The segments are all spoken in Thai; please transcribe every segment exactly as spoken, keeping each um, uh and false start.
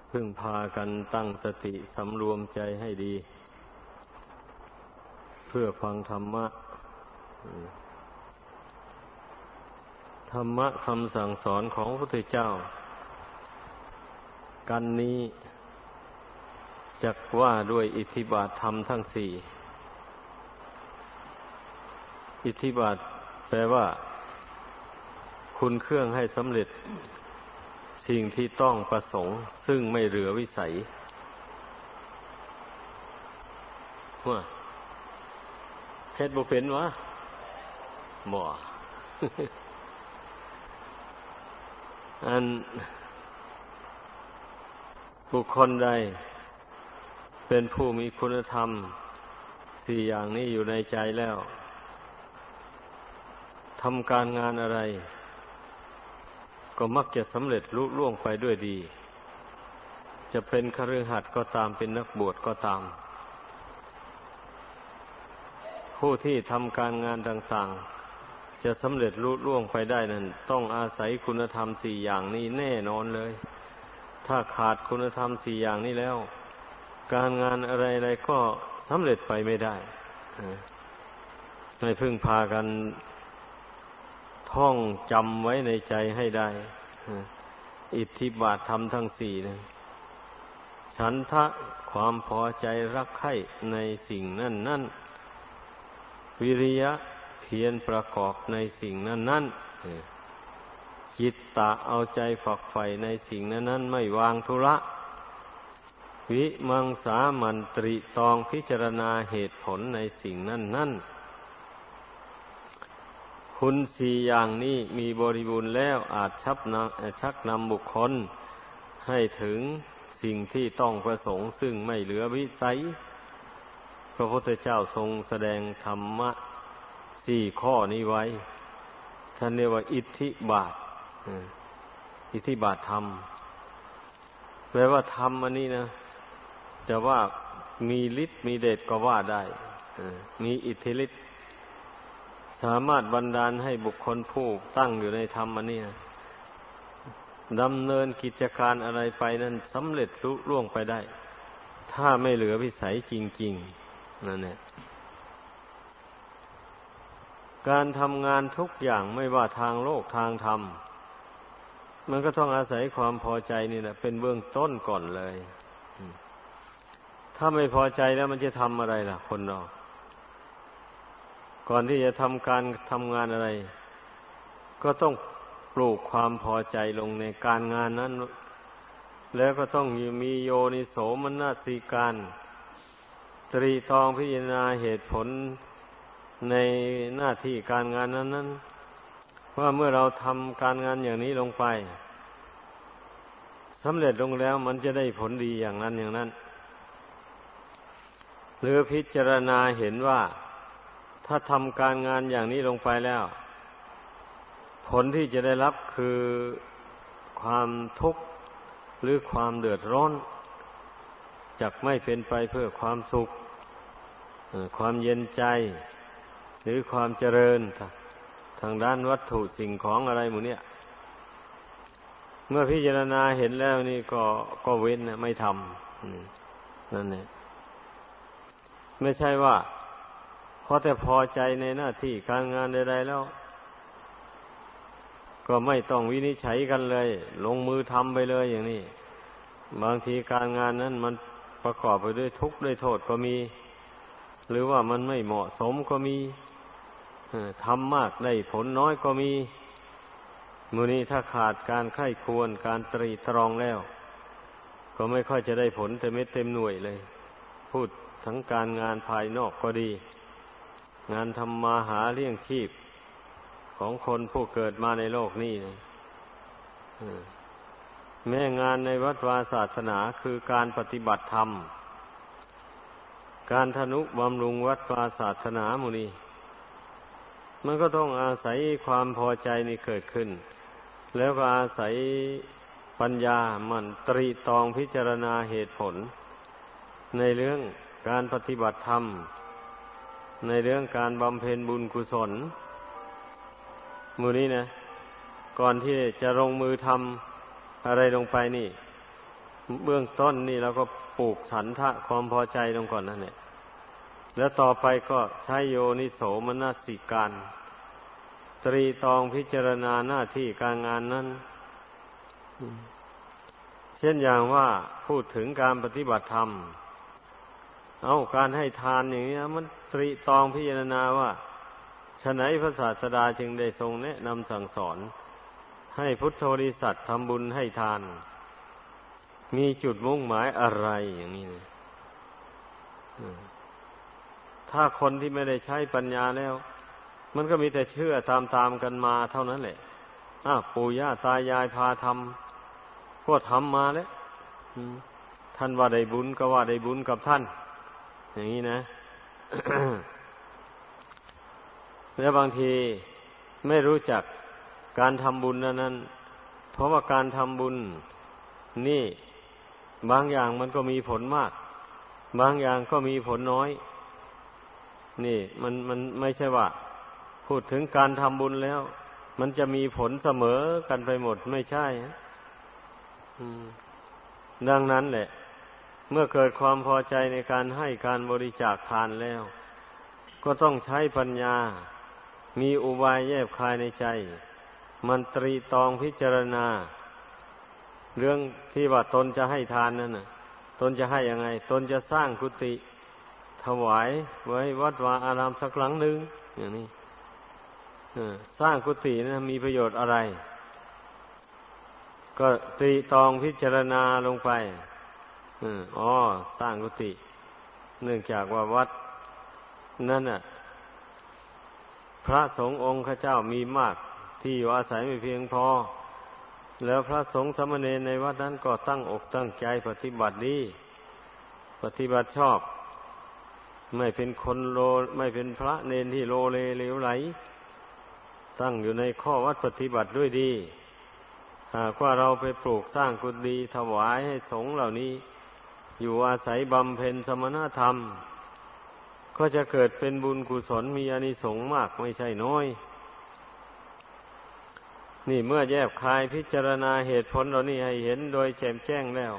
พึ่งพากันตั้งสติสำรวมใจให้ดีเพื่อฟังธรรมะธรรมะคำสั่งสอนของพระพุทธเจ้ากันนี้จักว่าด้วยอิทธิบาทธรรมทั้งสี่อิทธิบาทแปลว่าคุณเครื่องให้สำเร็จสิ่งที่ต้องประสงค์ซึ่งไม่เหลือวิสัยว่าเฮ็ดบ่เป็นวะบ่ อันบุคคลใดเป็นผู้มีคุณธรรมสี่อย่างนี้อยู่ในใจแล้วทำการงานอะไรก็มักจะสำเร็จลุล่วงไปด้วยดีจะเป็นคฤหัสถ์ก็ตามเป็นนักบวชก็ตามผู้ที่ทำการงานต่างๆจะสำเร็จลุล่วงไปได้นั้นต้องอาศัยคุณธรรมสี่อย่างนี้แน่นอนเลยถ้าขาดคุณธรรมสี่อย่างนี้แล้วการงานอะไรๆก็สำเร็จไปไม่ได้ให้พึ่งพากันท่องจำไว้ในใจให้ได้อิทธิบาทธรรมทั้งสี่นะฉันทะความพอใจรักใคร่ในสิ่งนั้นนั้นวิริยะเพียรประกอบในสิ่งนั้นนั้นจิตตะเอาใจฝักใฝ่ในสิ่งนั้นนั้นไม่วางธุระวิมังสามันตริตรองพิจารณาเหตุผลในสิ่งนั้นนั้นคุณสี่อย่างนี้มีบริบูรณ์แล้วอาจชักนำชักนำบุคคลให้ถึงสิ่งที่ต้องประสงค์ซึ่งไม่เหลือวิสัยพระพุทธเจ้าทรงแสดงธรรมะสี่ข้อนี้ไว้ท่านเรียกว่าอิทธิบาทอิทธิบาทธรรมแปลว่าธรรมอันนี้นะจะว่ามีฤทธิ์มีเดชก็ว่าได้มีอิทธิฤทธิ์สามารถบันดาลให้บุคคลผู้ตั้งอยู่ในธรรมอันนี้นะดำเนินกิจการอะไรไปนั้นสำเร็จลุล่วงไปได้ถ้าไม่เหลือวิสัยจริงๆนั่นแหละการทำงานทุกอย่างไม่ว่าทางโลกทางธรรมมันก็ต้องอาศัยความพอใจนี่แหละเป็นเบื้องต้นก่อนเลยถ้าไม่พอใจแล้วมันจะทำอะไรล่ะคนเราก่อนที่จะทำการทำงานอะไรก็ต้องปลูกความพอใจลงในการงานนั้นแล้วก็ต้องมีโยนิโสมนสิการตรีตรองพิจารณาเหตุผลในหน้าที่การงานนั้นนั้นว่าเมื่อเราทำการงานอย่างนี้ลงไปสำเร็จลงแล้วมันจะได้ผลดีอย่างนั้นอย่างนั้นหรือพิจารณาเห็นว่าถ้าทำการงานอย่างนี้ลงไปแล้วผลที่จะได้รับคือความทุกข์หรือความเดือดร้อนจักไม่เป็นไปเพื่อความสุขความเย็นใจหรือความเจริญทางด้านวัตถุสิ่งของอะไรหมู่นี้เมื่อพิจารณาเห็นแล้วนี่ก็ก็เว้นไม่ทำนั่นแหละไม่ใช่ว่าเพราะแต่พอใจในหน้าที่การงานใดๆแล้วก็ไม่ต้องวินิจฉัยกันเลยลงมือทำไปเลยอย่างนี้บางทีการงานนั้นมันประกอบไปด้วยทุกข์ด้วยโทษก็มีหรือว่ามันไม่เหมาะสมก็มีทำมากได้ผลน้อยก็มีมื้อนี้ถ้าขาดการไข้ควรการตรีตรองแล้วก็ไม่ค่อยจะได้ผลเต็มเม็ดเต็มหน่วยเลยพูดทั้งการงานภายนอกก็ดีงานทำมาหาเลี้ยงชีพของคนผู้เกิดมาในโลกนี้นะแม้งานในวัดวาศาสนาคือการปฏิบัติธรรมการทนุบำรุงวัดวาศาสนาหมู่นี้มันก็ต้องอาศัยความพอใจนี่เกิดขึ้นแล้วก็อาศัยปัญญามันตรีตรองพิจารณาเหตุผลในเรื่องการปฏิบัติธรรมในเรื่องการบำเพ็ญบุญกุศลหมู่นี้นะก่อนที่จะลงมือทำอะไรลงไปนี่เบื้องต้นนี่เราก็ปลูกฉันทะความพอใจลงก่อนนั่นแหละแล้วต่อไปก็ใช้โยนิโสมนสิการตรีตรองพิจารณาหน้าที่การงานนั้นเช่นอย่างว่าพูดถึงการปฏิบัติธรรมเอาการให้ทานอย่างนี้มันตรีตรองพิจารณาว่าฉะไหนพระศาสดาจึงได้ทรงแนะนำสั่งสอนให้พุทธบริษัททำบุญให้ทานมีจุดมุ่งหมายอะไรอย่างนี้นะถ้าคนที่ไม่ได้ใช้ปัญญาแล้วมันก็มีแต่เชื่อตามๆกันมาเท่านั้นแหละอ้าวปู่ย่าตายายพาทำก็ทำมาแล้วท่านว่าได้บุญก็ว่าได้บุญกับท่านอย่างนี้นะ แล้วบางทีไม่รู้จักการทำบุญนั้นเพราะว่าการทำบุญนี่บางอย่างมันก็มีผลมากบางอย่างก็มีผลน้อยนี่มันมันไม่ใช่ว่าพูดถึงการทำบุญแล้วมันจะมีผลเสมอกันไปหมดไม่ใช่ดังนั้นแหละเมื่อเกิดความพอใจในการให้การบริจาคทานแล้วก็ต้องใช้ปัญญามีอุบายแยบคายในใจมันตรีตรองพิจารณาเรื่องที่ว่าตนจะให้ทานนั่นน่ะตนจะให้ยังไงตนจะสร้างกุฏิถวายไว้วัดวาอารามสักหลังหนึ่งอย่างนี้สร้างกุฏินะมีประโยชน์อะไรก็ตรีตรองพิจารณาลงไปอ๋อสร้างกุฏิเนื่องจากว่าวัดนั่นน่ะพระสงฆ์องค์ข้าเจ้ามีมากที่อยู่อาศัยไม่เพียงพอแล้วพระสงฆ์สามเณรในวัดนั้นก็ตั้งอกตั้งใจปฏิบัติดีปฏิบัติชอบไม่เป็นคนโลไม่เป็นพระเนรที่โลเลเหลวไหลตั้งอยู่ในข้อวัดปฏิบัติด้วยดีหากว่าเราไปปลูกสร้างกุฏิถวายให้สงฆ์เหล่านี้อยู่อาศัยบำเพ็ญสมณธรรมก็จะเกิดเป็นบุญกุศลมีอานิสงส์มากไม่ใช่น้อยนี่เมื่อแยบคายพิจารณาเหตุผลเหล่านี้ให้เห็นโดยแจ่มแจ้งแล้ว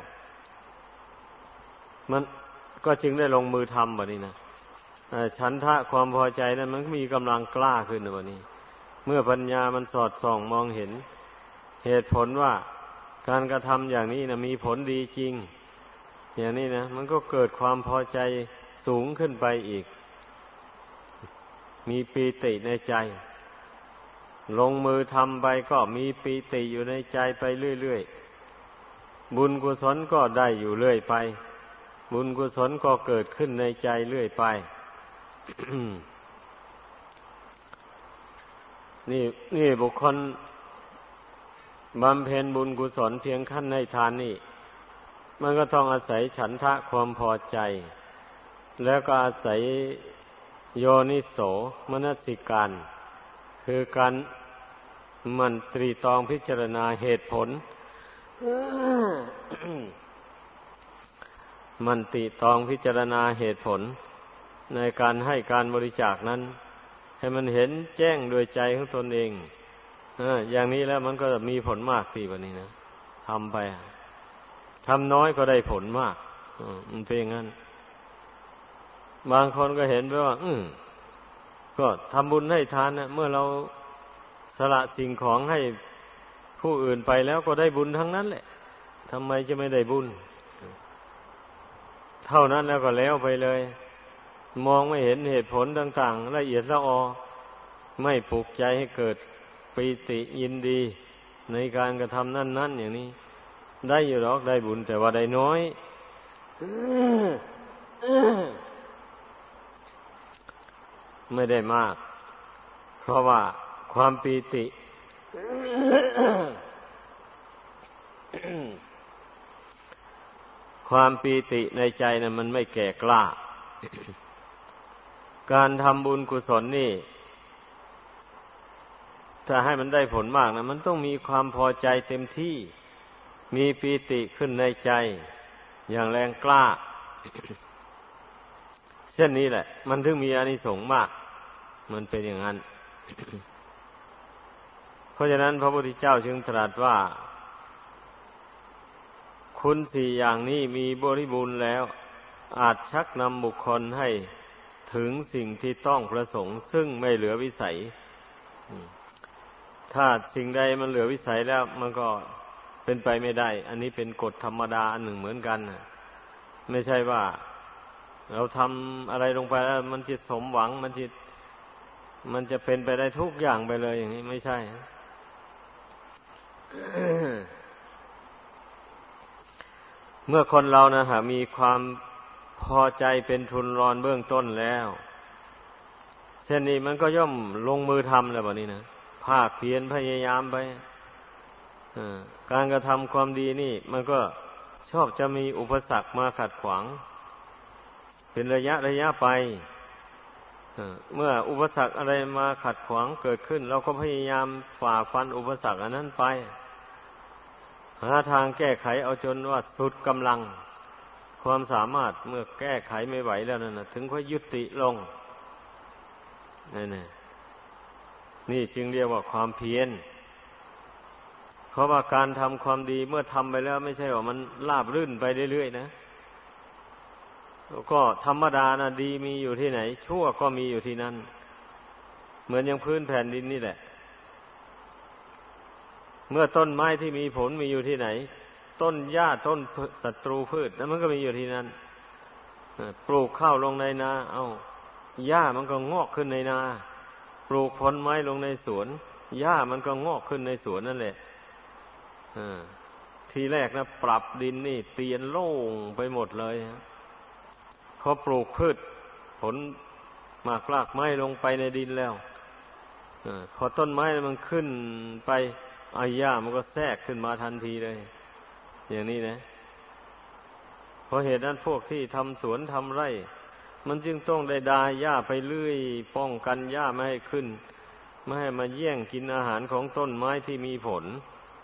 มันก็จึงได้ลงมือทำแบบนี้นะฉันทะความพอใจนั้นมันมีกำลังกล้าขึ้นแบบนี้เมื่อปัญญามันสอดส่องมองเห็นเหตุผลว่าการกระทำอย่างนี้นะมีผลดีจริงอย่างนี้นะมันก็เกิดความพอใจสูงขึ้นไปอีกมีปีติในใจลงมือทำไปก็มีปีติอยู่ในใจไปเรื่อยๆบุญกุศลก็ได้อยู่เรื่อยไปบุญกุศลก็เกิดขึ้นในใจเรื่อยไป นี่นี่บุคคลบำเพ็ญบุญกุศลเพียงขั้นให้ทานนี่มันก็ต้องอาศัยฉันทะความพอใจแล้วก็อาศัยโยนิโสมนสิการคือการมันตรีตรองพิจารณาเหตุผล มันตรีตรองพิจารณาเหตุผลในการให้การบริจาคนั้นให้มันเห็นแจ้งโดยใจของตนเองอย่างนี้แล้วมันก็มีผลมากสิวันนี้นะทำไปทำน้อยก็ได้ผลมากมันเป็นอย่างนั้นบางคนก็เห็นไปว่าอืมก็ทำบุญให้ทานนะเมื่อเราสละสิ่งของให้ผู้อื่นไปแล้วก็ได้บุญทั้งนั้นแหละทำไมจะไม่ได้บุญเท่านั้นแล้วก็แล้วไปเลยมองไม่เห็นเหตุผลต่างๆละเอียดละออไม่ปลุกใจให้เกิดปีติยินดีในการกระทำนั้นๆอย่างนี้ได้อยู่หรอกได้บุญแต่ว่าได้น้อยไม่ได้มากเพราะว่าความปีติความปีติในใจน่ะมันไม่แก่กล้าการทำบุญกุศลนี่ถ้าให้มันได้ผลมากนะมันต้องมีความพอใจเต็มที่มีปีติขึ้นในใจอย่างแรงกล้าเช่นนี้แหละมันถึงมีอานิสงส์มากมันเป็นอย่างนั้น เพราะฉะนั้นพระพุทธเจ้าจึงตรัสว่าคุณสี่อย่างนี้มีบริบูรณ์แล้วอาจชักนำบุคคลให้ถึงสิ่งที่ต้องประสงค์ซึ่งไม่เหลือวิสัยถ้าสิ่งใดมันเหลือวิสัยแล้วมันก็เป็นไปไม่ได้อันนี้เป็นกฎธรรมดาอันหนึ่งเหมือนกันไม่ใช่ว่าเราทำอะไรลงไปแล้วมันจะสมหวังมันจะมันจะเป็นไปได้ทุกอย่างไปเลยอย่างนี้ไม่ใช่ เมื่อคนเรานะฮะมีความพอใจเป็นทุนรอนเบื้องต้นแล้วเช่นนี้มันก็ย่อมลงมือทำแล้วแบบนี้นะภาคเพียรพยายามไปการกระทำความดีนี่มันก็ชอบจะมีอุปสรรคมาขัดขวางเป็นระยะระยะไปเมื่ออุปสรรคอะไรมาขัดขวางเกิดขึ้นเราก็พยายามฝ่าฟันอุปสรรคอันนั้นไปหาทางแก้ไขเอาจนว่าสุดกำลังความสามารถเมื่อแก้ไขไม่ไหวแล้วนั่นนะถึงค่อยยุติลงนี่นี่นี่จึงเรียกว่าความเพียรเพราะว่าการทำความดีเมื่อทำไปแล้วไม่ใช่ว่ามันราบรื่นไปเรื่อยๆนะก็ธรรมดานะดีมีอยู่ที่ไหนชั่วก็มีอยู่ที่นั่นเหมือนอย่างพื้นแผ่นดินนี่แหละเมื่อต้นไม้ที่มีผลมีอยู่ที่ไหนต้นหญ้าต้นศัตรูพืชนั้นมันก็มีอยู่ที่นั่นปลูกข้าวลงในนาเอาหญ้ามันก็งอกขึ้นในนาปลูกผลไม้ลงในสวนหญ้ามันก็งอกขึ้นในสวนนั่นแหละทีแรกนะปรับดินนี่เตียนโล่งไปหมดเลยพอปลูกพืชผลหมากรากไม้ลงไปในดินแล้วพอต้นไม้มันขึ้นไปอาหญ้ามันก็แทรกขึ้นมาทันทีเลยอย่างนี้นะเพราะเหตุนั้นพวกที่ทำสวนทำไร่มันจึงต้องได้ดาหญ้าไปเรื่อยป้องกันหญ้าไม่ให้ขึ้นไม่ให้มาแย่งกินอาหารของต้นไม้ที่มีผล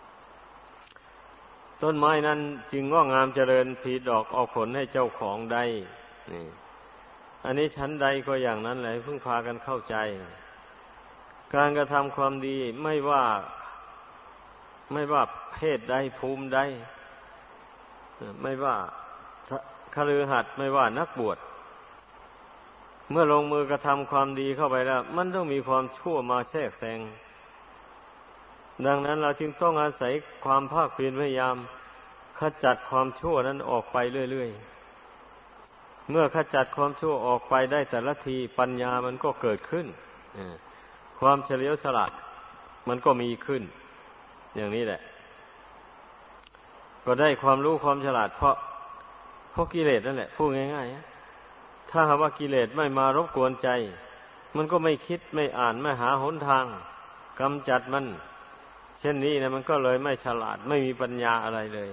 ต้นไม้นั้นจึงงอกงามเจริญผลิดอกออกผลให้เจ้าของได้นี่อันนี้ชั้นใดก็อย่างนั้นแหละเพิ่งพากันเข้าใจการกระทำความดีไม่ว่าไม่ว่าเพศใดภูมิใดไม่ว่าคฤหัสถ์ไม่ว่านักบวชเมื่อลงมือกระทำความดีเข้าไปแล้วมันต้องมีความชั่วมาแทรกแซงดังนั้นเราจึงต้องอาศัยความภาคเพียรพยายามขจัดความชั่วนั้นออกไปเรื่อยๆเมื่อขจัดความชั่วออกไปได้แต่ละทีปัญญามันก็เกิดขึ้นความเฉลียวฉลาดมันก็มีขึ้นอย่างนี้แหละก็ได้ความรู้ความฉลาดเพราะเพราะกิเลสนั่นแหละพูดง่ายๆถ้าหากว่ากิเลสไม่มารบกวนใจมันก็ไม่คิดไม่อ่านไม่หาหนทางกำจัดมันเช่นนี้นะมันก็เลยไม่ฉลาดไม่มีปัญญาอะไรเลย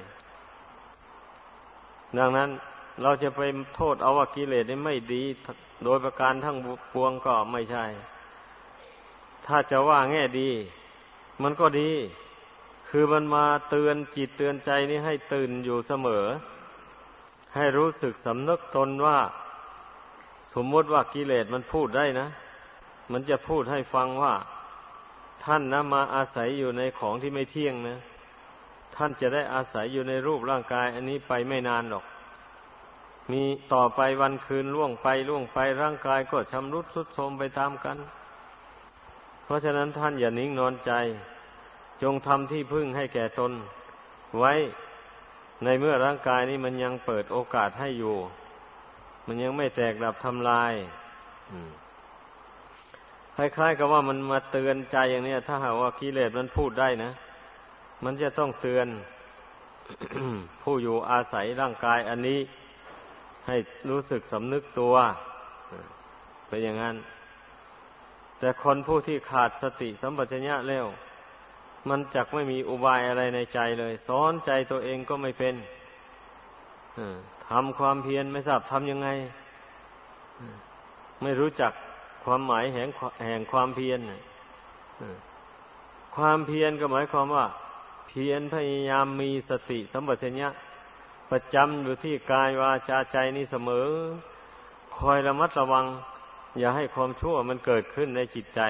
ดังนั้นเราจะไปโทษเอาว่ากิเลสนี่ไม่ดีโดยประการทั้งปวงก็ไม่ใช่ถ้าจะว่าแง่ดีมันก็ดีคือมันมาเตือนจิตเตือนใจนี่ให้ตื่นอยู่เสมอให้รู้สึกสำนึกตนว่าสมมติว่ากิเลสมันพูดได้นะมันจะพูดให้ฟังว่าท่านนะมาอาศัยอยู่ในของที่ไม่เที่ยงนะท่านจะได้อาศัยอยู่ในรูปร่างกายอันนี้ไปไม่นานหรอกมีต่อไปวันคืนล่วงไปล่วงไปร่างกายก็ชำรุดทรุดโทรมไปตามกันเพราะฉะนั้นท่านอย่านิ่งนอนใจจงทำที่พึ่งให้แก่ตนไว้ในเมื่อร่างกายนี้มันยังเปิดโอกาสให้อยู่มันยังไม่แตกดับทำลายคล้ายๆกับว่ามันมาเตือนใจอย่างนี้ถ้าหากว่ากิเลสมันพูดได้นะมันจะต้องเตือน ผู้อยู่อาศัยร่างกายอันนี้ให้รู้สึกสำนึกตัวเป็นอย่างนั้นแต่คนผู้ที่ขาดสติสัมปชัญญะแล้วมันจักไม่มีอุบายอะไรในใจเลยสอนใจตัวเองก็ไม่เป็นทำความเพียรไม่ทราบทำยังไงไม่รู้จักความหมายแห่งแห่งความเพียรความเพียรก็หมายความว่าเพียรพยายามมีสติสัมปชัญญะประจำอยู่ที่กายวาจาใจนี้เสมอคอยระมัดระวังอย่าให้ความชั่วมันเกิดขึ้นในจิตใจ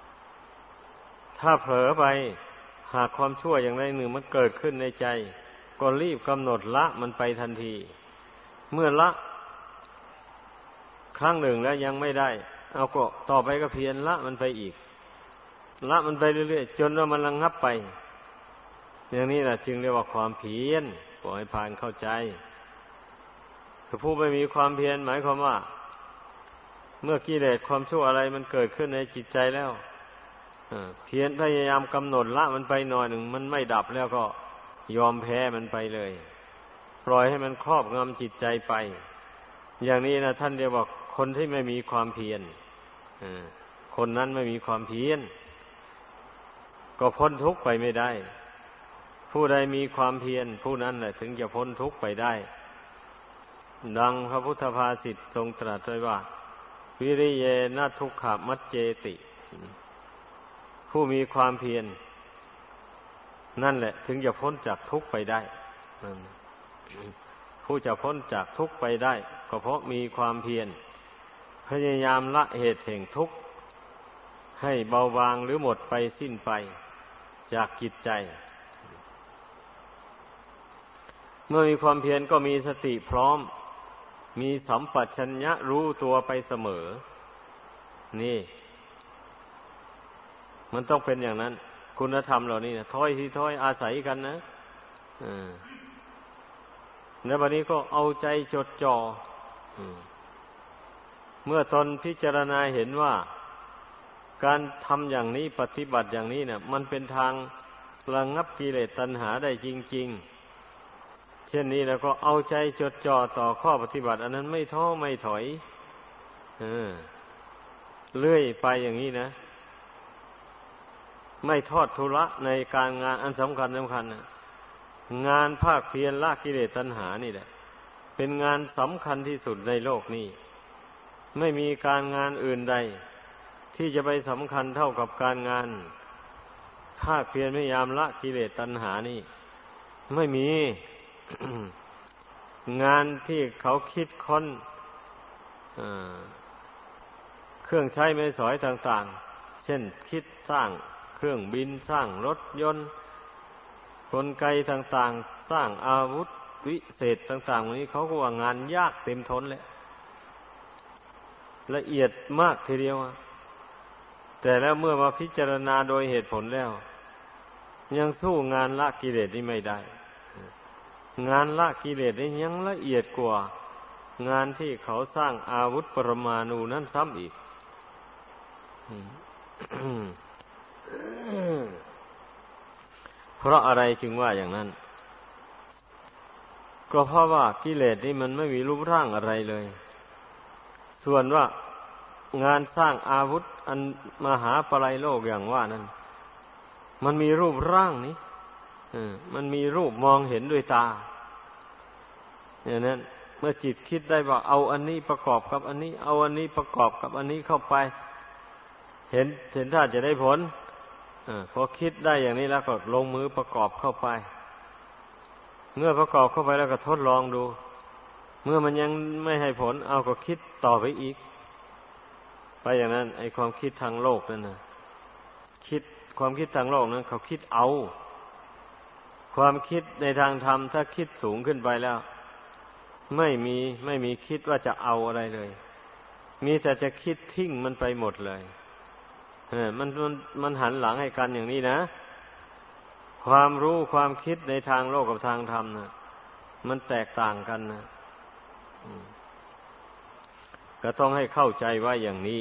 ถ้าเผลอไปหากความชั่วอย่างใดหนึ่งมันเกิดขึ้นในใจก็รีบกำหนดละมันไปทันทีเมื่อละครั้งหนึ่งแล้วยังไม่ได้เอาก็ต่อไปก็เพียรละมันไปอีกละมันไปเรื่อยๆจนว่ามันระงับไปอย่างนี้แหละจึงเรียกว่าความเพียรขอให้พานเข้าใจคือผู้ไม่มีความเพียรหมายความว่าเมื่อกิเลสความชั่วอะไรมันเกิดขึ้นในจิตใจแล้วเพียรพยายามกำหนดละมันไปหน่อยหนึ่งมันไม่ดับแล้วก็ยอมแพ้มันไปเลยปล่อยให้มันครอบงำจิตใจไปอย่างนี้นะท่านเรียกว่าคนที่ไม่มีความเพียรคนนั้นไม่มีความเพียรก็พ้นทุกข์ไปไม่ได้ผู้ใดมีความเพียรผู้นั้นแหละถึงจะพ้นทุกข์ไปได้ดังพระพุทธภาษิตทรงตรัสไว้ว่าวิริเยนะทุกขมัจเจติผู้มีความเพียรนั่นแหละถึงจะพ้นจากทุกข์ไปได้ผู้จะพ้นจากทุกข์ไปได้ก็เพราะมีความเพียรพยายามละเหตุแห่งทุกข์ให้เบาบางหรือหมดไปสิ้นไปจากจิตใจเมื่อมีความเพียรก็มีสติพร้อมมีสัมปชัญญะรู้ตัวไปเสมอนี่มันต้องเป็นอย่างนั้นคุณธรรมเหล่านี้นะถ้อยทีถ้อยอาศัยกันนะอ่าในบัดนี้ก็เอาใจจดจ่อเมื่อตนพิจารณาเห็นว่าการทำอย่างนี้ปฏิบัติอย่างนี้เนี่ยมันเป็นทางระงับกิเลสตัณหาได้จริงๆเช่นนี้แล้วก็เอาใจจดจ่อต่อข้อปฏิบัติอันนั้นไม่ท้อไม่ถอยเออเรื่อยไปอย่างนี้นะไม่ทอดทุระในการงานอันสำคัญสำคัญนะงานภาคเพียรละกิเลสตัณหานี่แหละเป็นงานสำคัญที่สุดในโลกนี้ไม่มีการงานอื่นใดที่จะไปสำคัญเท่ากับการงานภาคเพียรพยายามละกิเลสตัณหานี่ไม่มี งานที่เขาคิดค้นเครื่องใช้ไม้สอยต่างๆเช่นคิดสร้างเครื่องบินสร้างรถยนต์กลไกต่างๆสร้างอาวุธวิเศษต่างๆนี้เขาก็ว่างานยากเต็มทนเลยละเอียดมากทีเดียวแต่แล้วเมื่อมาพิจารณาโดยเหตุผลแล้วยังสู้งานละกิเลสนี้ไม่ได้งานละกิเลสนี้ยังละเอียดกว่างานที่เขาสร้างอาวุธปรมาณูนั้นซ้ำอีก เพราะอะไรจึงว่าอย่างนั้นก็เพราะว่ากิเลสนี่มันไม่มีรูปร่างอะไรเลยส่วนว่างานสร้างอาวุธอันมหาปลัยโลกอย่างว่านั้นมันมีรูปร่างนี้มันมีรูปมองเห็นด้วยตาอย่างนั้นเมื่อจิตคิดได้ว่าเอาอันนี้ประกอบกับอันนี้เอาอันนี้ประกอบกับอันนี้เข้าไปเห็นเห็นท่าจะได้ผลพอคิดได้อย่างนี้แล้วก็ลงมือประกอบเข้าไปเมื่อประกอบเข้าไปแล้วก็ทดลองดูเมื่อมันยังไม่ให้ผลเอาก็คิดต่อไปอีกไปอย่างนั้นไอ้ความคิดทางโลกนั่นนะคิดความคิดทางโลกนั้นเขาคิดเอาความคิดในทางธรรมถ้าคิดสูงขึ้นไปแล้วไม่มีไม่มีคิดว่าจะเอาอะไรเลยมีแต่จะคิดทิ้งมันไปหมดเลยเออมันมันมันหันหลังให้กันอย่างนี้นะความรู้ความคิดในทางโลกกับทางธรรมนะมันแตกต่างกันนะก็ต้องให้เข้าใจว่าอย่างนี้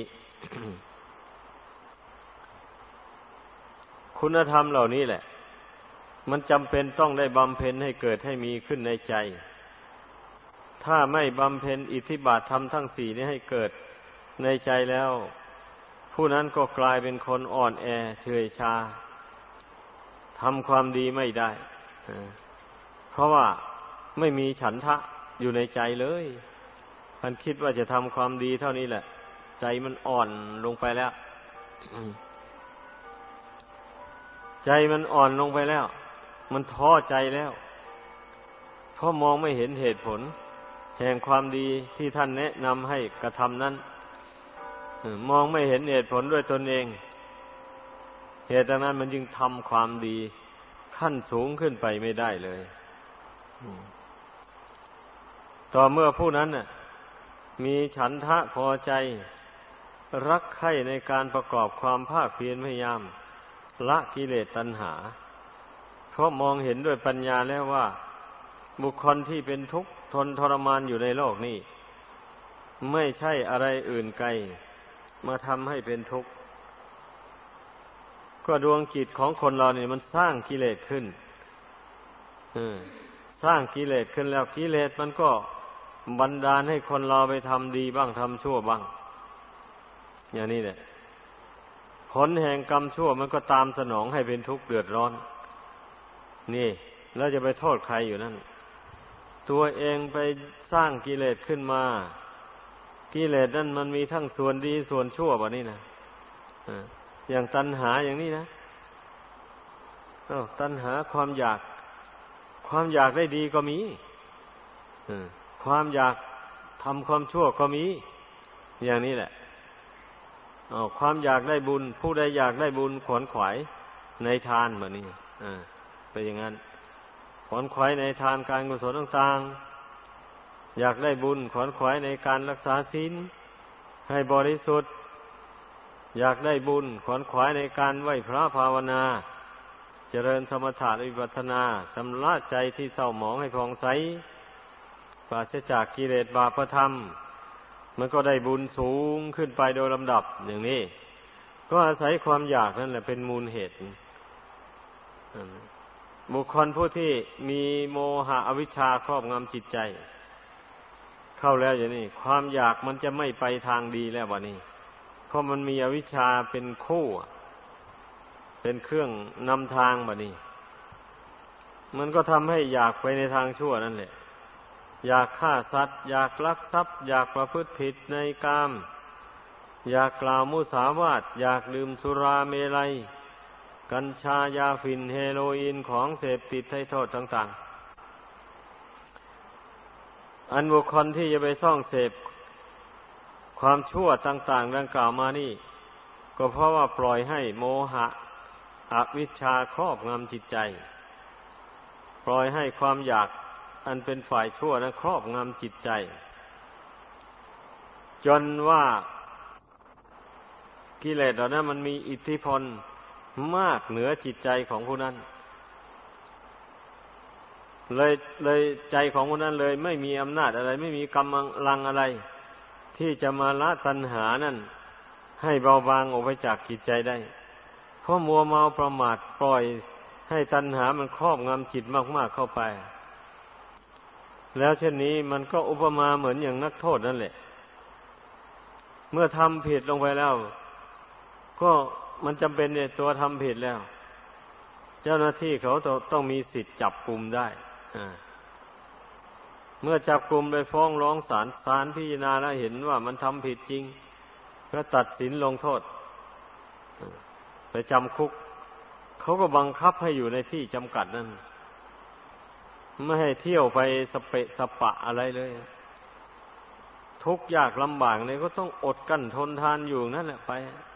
คุณธรรมเหล่านี้แหละมันจำเป็นต้องได้บำเพ็ญให้เกิดให้มีขึ้นในใจถ้าไม่บำเพ็ญอิทธิบาทธรรมทั้งสี่นี้ให้เกิดในใจแล้วผู้นั้นก็กลายเป็นคนอ่อนแอเฉยชาทำความดีไม่ได้เพราะว่าไม่มีฉันทะอยู่ในใจเลยมันคิดว่าจะทำความดีเท่านี้แหละใจมันอ่อนลงไปแล้วใจมันอ่อนลงไปแล้วมันท้อใจแล้วเพราะมองไม่เห็นเหตุผลแห่งความดีที่ท่านแนะนำให้กระทำนั้นมองไม่เห็นเหตุผลด้วยตนเองเหตุดังนั้นมันจึงทำความดีขั้นสูงขึ้นไปไม่ได้เลยต่อเมื่อผู้นั้นน่ะมีฉันทะพอใจรักใคร่ในการประกอบความภาคเพียรพยายามละกิเลสตัณหาเพราะมองเห็นด้วยปัญญาแล้วว่าบุคคลที่เป็นทุกข์ทนทรมานอยู่ในโลกนี้ไม่ใช่อะไรอื่นไกลมาทำให้เป็นทุกข์ก็ดวงจิตของคนเราเนี่ยมันสร้างกิเลสขึ้นสร้างกิเลสขึ้นแล้วกิเลสมันก็บันดาลให้คนเราไปทำดีบ้างทำชั่วบ้างอย่างนี้แหละผลแห่งกรรมชั่วมันก็ตามสนองให้เป็นทุกข์เดือดร้อนนี่แล้วจะไปโทษใครอยู่นั่นตัวเองไปสร้างกิเลสขึ้นมากิเลสนั่นมันมีทั้งส่วนดีส่วนชั่วแบบนี้นะอย่างตัณหาอย่างนี้นะอ้าวตัณหาความอยากความอยากได้ดีก็มีความอยากทำความชั่วก็มีอย่างนี้แหละอ้าวความอยากได้บุญผู้ใดอยากได้บุญขวนขวายในทานแบบนี้อ่าเป็นอย่างนั้นขวนขวายในทานการกุศลต่างๆอยากได้บุญขวนขวายในการรักษาศีลให้บริสุทธิ์อยากได้บุญขวนขวายในการไหว้พระภาวนาเจริญสมถะวิปัสสนาชำระใจที่เศร้าหมองให้ผ่องใสปราศจากกิเลสบาปธรรมมันก็ได้บุญสูงขึ้นไปโดยลำดับอย่างนี้ก็อาศัยความอยากนั่นแหละเป็นมูลเหตุบุคคลผู้ที่มีโมหะอวิชชาครอบงำจิตใจเข้าแล้วอย่างนี้ความอยากมันจะไม่ไปทางดีแล้ววะนี่เพราะมันมีอวิชชาเป็นคู่เป็นเครื่องนำทางบะนี่มันก็ทำให้อยากไปในทางชั่วนั่นแหละอยากฆ่าสัตว์อยากลักทรัพย์อยากประพฤติผิดในกามอยากกล่าวมุสาวาทอยากดื่มสุราเมลัยกัญชายาฝิ่นเฮโรอีนของเสพติดให้โทษต่างๆอันบุคคลที่จะไปซ่องเสพความชั่วต่างๆดังกล่าวมานี่ก็เพราะว่าปล่อยให้โมหะอวิชชาครอบงำจิตใจปล่อยให้ความอยากอันเป็นฝ่ายชั่วนั้นครอบงำจิตใจจนว่ากิเลสเหล่านั้นมันมีอิทธิพลมากเหนือจิตใจของผู้นั้นเลยเลยใจของผู้นั้นเลยไม่มีอำนาจอะไรไม่มีกำลังอะไรที่จะมาละตัณหานั้นให้เบาบางออกไปจากจิตใจได้เพราะมัวเมาประมาทปล่อยให้ตัณหามันครอบงำจิตมากๆเข้าไปแล้วเช่นนี้มันก็อุปมาเหมือนอย่างนักโทษนั่นแหละเมื่อทำผิดลงไปแล้วก็มันจำเป็นเนี่ยตัวทำผิดแล้วเจ้าหน้าที่เขาต้องมีสิทธิ์จับกุมได้เมื่อจับกุมไปฟ้องร้องศาลศาลพิจารณาแล้วเห็นว่ามันทำผิดจริงก็ตัดสินลงโทษไปจำคุกเขาก็บังคับให้อยู่ในที่จำกัดนั่นไม่ให้เที่ยวไปสเปะสปะอะไรเลยทุกข์ยากลำบากเลยก็ต้องอดกั้นทนทานอยู่นั่นแหละไป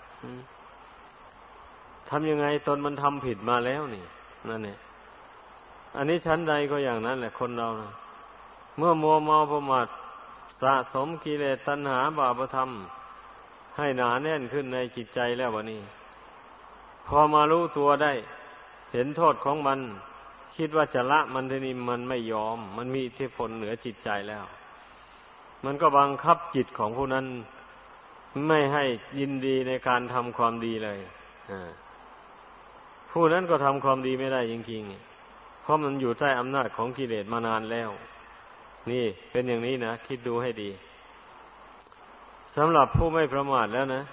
ทำยังไงตนมันทำผิดมาแล้วนี่นั่นเนี่ยอันนี้ชั้นใดก็อย่างนั้นแหละคนเรานะเมื่อมัวเมาประมาทสะสมกิเลสตัณหาบาปธรรมให้หนาแน่นขึ้นในจิตใจแล้ววะนี่พอมารู้ตัวได้เห็นโทษของมันคิดว่าจะละมันทีนี้มันไม่ยอมมันมีอิทธิพลเหนือจิตใจแล้วมันก็บังคับจิตของผู้นั้นไม่ให้ยินดีในการทำความดีเลยผู้นั้นก็ทำความดีไม่ได้จริงๆเพราะมันอยู่ใต้อำนาจของกิเลสมานานแล้วนี่เป็นอย่างนี้นะคิดดูให้ดีสำหรับผู้ไม่ประมาทแล้วนะ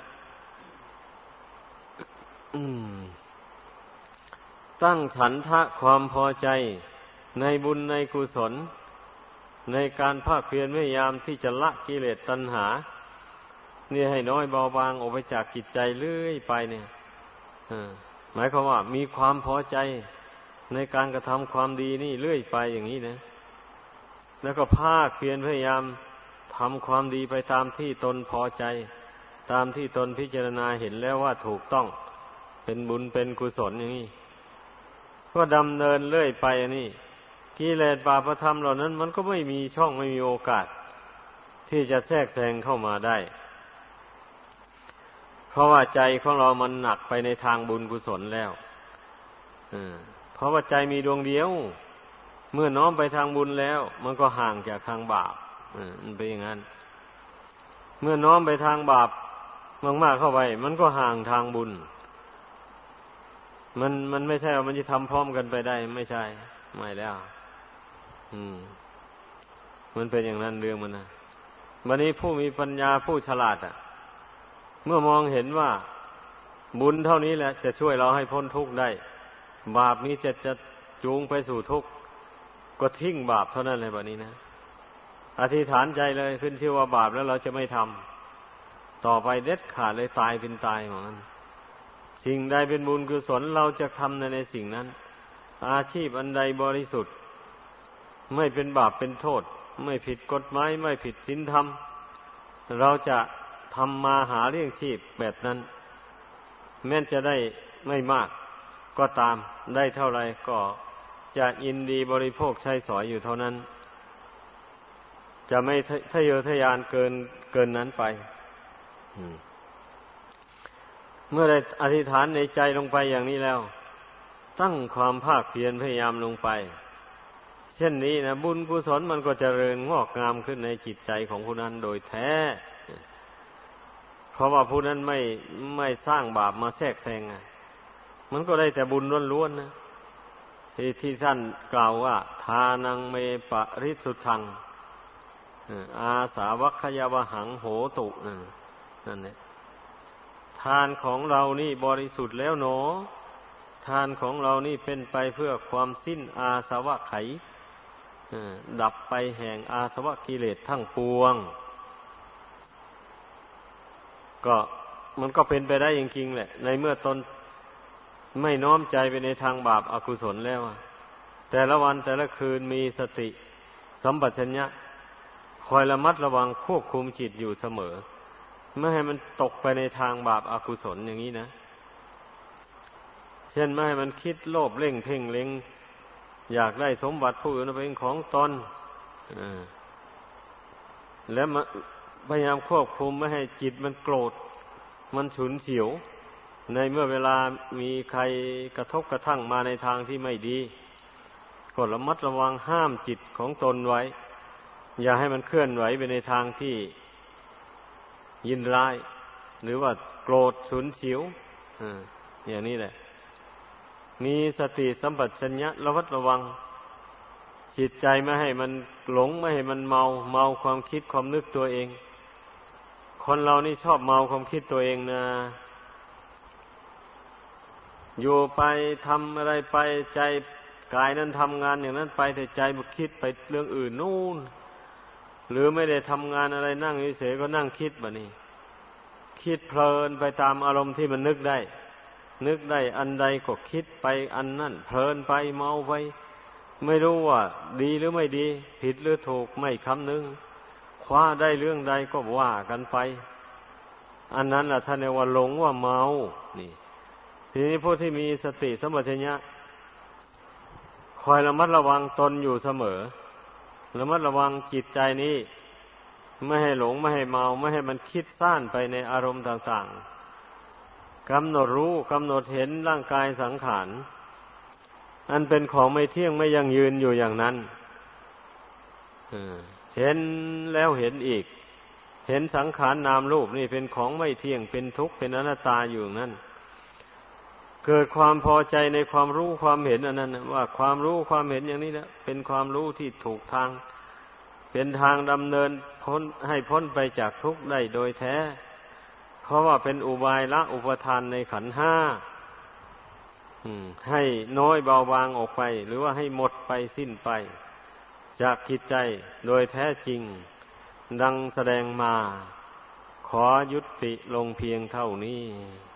ตั้งฉันทะความพอใจในบุญในกุศลในการภาคเพียรพยายามที่จะละกิเลสตัณหานี่ให้น้อยเบาบางออกไปจากจิตใจเรื่อยไปเนี่ยหมายความว่ามีความพอใจในการกระทำความดีนี่เรื่อยไปอย่างนี้นะแล้วก็ภาคเพียรพยายามทำความดีไปตามที่ตนพอใจตามที่ตนพิจารณาเห็นแล้วว่าถูกต้องเป็นบุญเป็นกุศลอย่างนี้ก็ดำเนินเรื่อยไปนี่กิเลสบาปธรรมเหล่านั้นมันก็ไม่มีช่องไม่มีโอกาสที่จะแทรกแซงเข้ามาได้เพราะว่าใจของเรามันหนักไปในทางบุญกุศลแล้วเพราะว่าใจมีดวงเดียวเมื่อน้อมไปทางบุญแล้วมันก็ห่างจากทางบาปมันเป็นอย่างนั้นเมื่อน้อมไปทางบาปมากๆเข้าไปมันก็ห่างทางบุญมันมันไม่ใช่ว่ามันจะทำพร้อมกันไปได้ไม่ใช่ไม่แล้วอืมมันเป็นอย่างนั้นเรื่องมันนะวันนี้ผู้มีปัญญาผู้ฉลาดอ่ะเมื่อมองเห็นว่าบุญเท่านี้แหละจะช่วยเราให้พ้นทุกข์ได้บาปนี้จะจะจูงไปสู่ทุกข์ก็ทิ้งบาปเท่านั้นเลยแบบนี้นะอธิษฐานใจเลยขึ้นชื่อว่าบาปแล้วเราจะไม่ทำต่อไปเด็ดขาดเลยตายเป็นตายเหมือนกันสิ่งใดเป็นบุญกุศลเราจะทำในในสิ่งนั้นอาชีพอันใดบริสุทธิ์ไม่เป็นบาปเป็นโทษไม่ผิดกฎหมายไม่ผิดศีลธรรมเราจะทำมาหาเลี้ยงชีพแบบนั้นแม้จะได้ไม่มากก็ตามได้เท่าไรก็จะยินดีบริโภคใช้สอยอยู่เท่านั้นจะไม่ทะเยอทะยานเกินเกินนั้นไปเมื่อได้อธิษฐานในใจลงไปอย่างนี้แล้วตั้งความภาคเพียรพยายามลงไปเช่นนี้นะบุญกุศลมันก็เจริญงอกงามขึ้นในจิตใจของผู้นั้นโดยแท้เพราะว่าผู้นั้นไม่ไม่สร้างบาปมาแทรกแซงมันก็ได้แต่บุญล้วนๆนะที่ที่ท่านกล่าวว่าทานังเมปะริสุทธังอาสาวัคยวหังโหตุนั่นแหละทานของเรานี่บริสุทธิ์แล้วหนอทานของเรานี่เป็นไปเพื่อความสิ้นอาสวะไขดับไปแห่งอาสวะกิเลสทั้งปวงก็มันก็เป็นไปได้จริงๆแหละในเมื่อตนไม่น้อมใจไปในทางบาปอกุศลแล้วแต่ละวันแต่ละคืนมีสติสัมปชัญญะคอยระมัดระวังควบคุมจิตอยู่เสมอไม่ให้มันตกไปในทางบาปอกุศลอย่างนี้นะเช่นไม่ให้มันคิดโลภเร่งเพ่งเล็งอยากได้สมบัติผู้อื่นเป็นของตนแล้วพยายามควบคุมไม่ให้จิตมันโกรธมันฉุนเฉียวในเมื่อเวลามีใครกระทบกระทั่งมาในทางที่ไม่ดีก็ระมัดระวังห้ามจิตของตนไว้อย่าให้มันเคลื่อนไหวไปในทางที่ยินร้ายหรือว่าโกรธฉุนเฉียวอย่างนี้แหละมีสติสัมปชัญญะระมัดระวังจิตใจไม่ให้มันหลงไม่ให้มันเมาเมาความคิดความนึกตัวเองคนเรานี่ชอบเมาความคิดตัวเองนะอยู่ไปทำอะไรไปใจกายนั้นทำงานอย่างนั้นไปแต่ใจมันคิดไปเรื่องอื่นนู่นหรือไม่ได้ทำงานอะไรนั่งเฉยๆก็นั่งคิดแบบนี้คิดเพลินไปตามอารมณ์ที่มันนึกได้นึกได้อันใดก็คิดไปอันนั้นเพลินไปเมาไปไม่รู้ว่าดีหรือไม่ดีผิดหรือถูกไม่คำนึงคว้าได้เรื่องใดก็ว่ากันไปอันนั้นแหละท่านเรียกว่าหลงว่าเมานี่ทีนี้ผู้ที่มีสติสัมปชัญญะคอยระมัดระวังตนอยู่เสมอระมัดระวังจิตใจนี้ไม่ให้หลงไม่ให้เมาไม่ให้มันคิดซ่านไปในอารมณ์ต่างๆกำหนดรู้กำหนดเห็นร่างกายสังขารอันเป็นของไม่เที่ยงไม่ยั่งยืนอยู่อย่างนั้นเห็นแล้วเห็นอีกเห็นสังขารนามรูปนี่เป็นของไม่เที่ยงเป็นทุกข์เป็นอนัตตาอยู่นั่นเกิดความพอใจในความรู้ความเห็นอันนั้นว่าความรู้ความเห็นอย่างนี้นะเป็นความรู้ที่ถูกทางเป็นทางดำเนินพ้นให้พ้นไปจากทุกข์ได้โดยแท้เพราะว่าเป็นอุบายละอุปทานในขันธ์ห้าให้น้อยเบาบางออกไปหรือว่าให้หมดไปสิ้นไปจากจิตใจโดยแท้จริงดังแสดงมาขอยุติลงเพียงเท่านี้